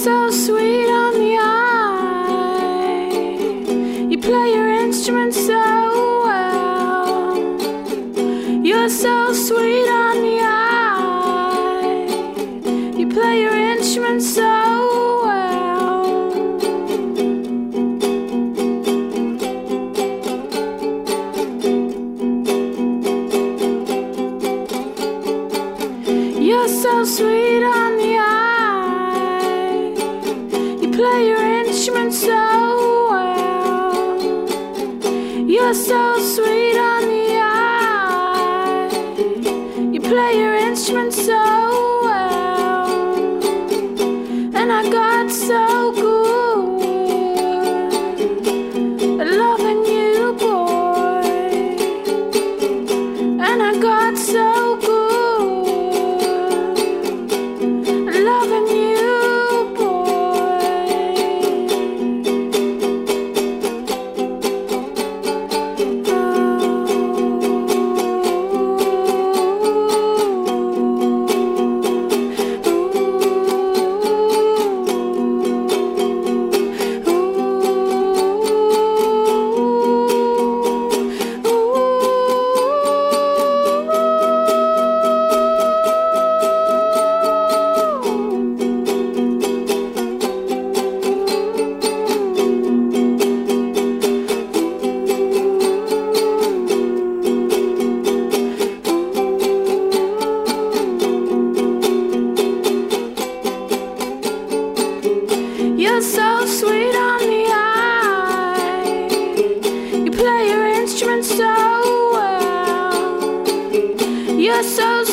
so sweet on the eye. You play your instrument so well. You're so sweet on the eye. You play your instrument so well. You're so sweet on the eye. You play your instrument so well. You're so sweet on the eye. You play your instrument so well. And I got so good at loving you, boy. And I got so good loving you, boy. You're so sweet on the eye. You play your instrument so well. You're so